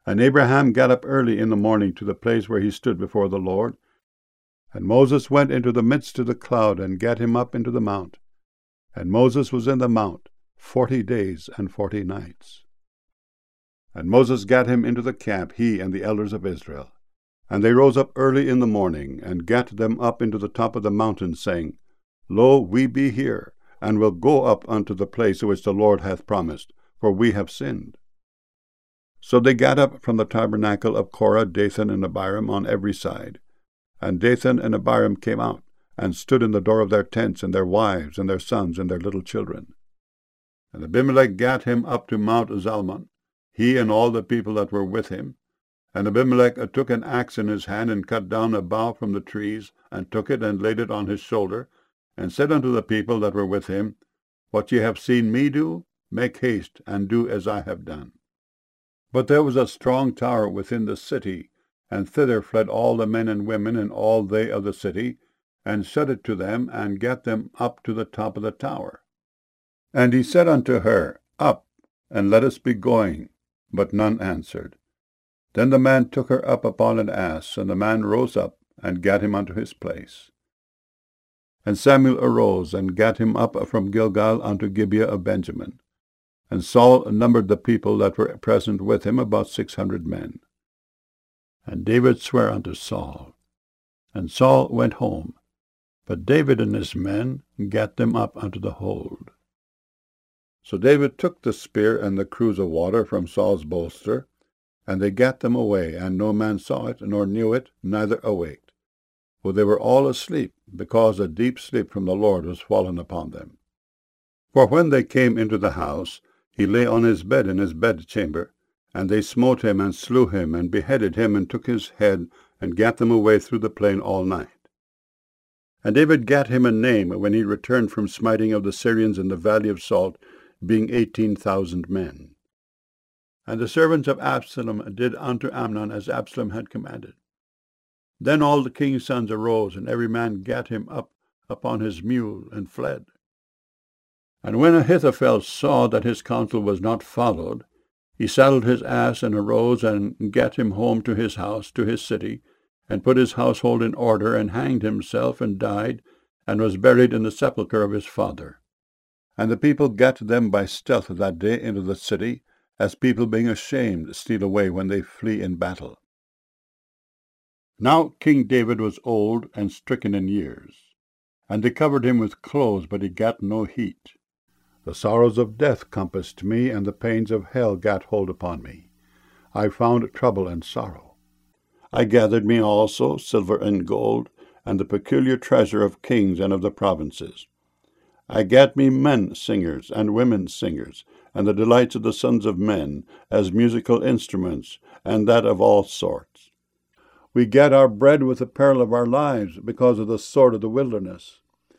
And Abraham got up early in the morning to the place where he stood before the Lord. And Moses went into the midst of the cloud, and gat him up into the mount. And Moses was in the mount 40 days and 40 nights. And Moses gat him into the camp, he and the elders of Israel. And they rose up early in the morning, and gat them up into the top of the mountain, saying, Lo, we be here, and will go up unto the place which the Lord hath promised, for we have sinned. So they gat up from the tabernacle of Korah, Dathan, and Abiram on every side. And Dathan and Abiram came out, and stood in the door of their tents, and their wives, and their sons, and their little children. And Abimelech gat him up to Mount Zalmon, he and all the people that were with him. And Abimelech took an axe in his hand, and cut down a bough from the trees, and took it, and laid it on his shoulder, and said unto the people that were with him, What ye have seen me do, make haste, and do as I have done. But there was a strong tower within the city, and thither fled all the men and women, and all they of the city, and said it to them, and gat them up to the top of the tower. And he said unto her, Up, and let us be going. But none answered. Then the man took her up upon an ass, and the man rose up, and gat him unto his place. And Samuel arose, and gat him up from Gilgal unto Gibeah of Benjamin. And Saul numbered the people that were present with him, about 600 men. And David sware unto Saul. And Saul went home, but David and his men gat them up unto the hold. So David took the spear and the cruse of water from Saul's bolster, and they gat them away, and no man saw it, nor knew it, neither awaked. For they were all asleep, because a deep sleep from the Lord was fallen upon them. For when they came into the house, he lay on his bed in his bedchamber, and they smote him, and slew him, and beheaded him, and took his head, and gat them away through the plain all night. And David gat him a name when he returned from smiting of the Syrians in the valley of Salt, being 18,000 men. And the servants of Absalom did unto Amnon as Absalom had commanded. Then all the king's sons arose, and every man gat him up upon his mule, and fled. And when Ahithophel saw that his counsel was not followed, he saddled his ass, and arose, and gat him home to his house, to his city, and put his household in order, and hanged himself, and died, and was buried in the sepulchre of his father. And the people gat them by stealth that day into the city, as people being ashamed steal away when they flee in battle. Now King David was old and stricken in years, and they covered him with clothes, but he gat no heat. The sorrows of death compassed me, and the pains of hell gat hold upon me. I found trouble and sorrow. I gathered me also silver and gold, and the peculiar treasure of kings and of the provinces. I gat me men singers and women singers, and the delights of the sons of men, as musical instruments, and that of all sorts. We gat our bread with the peril of our lives, because of the sword of the wilderness.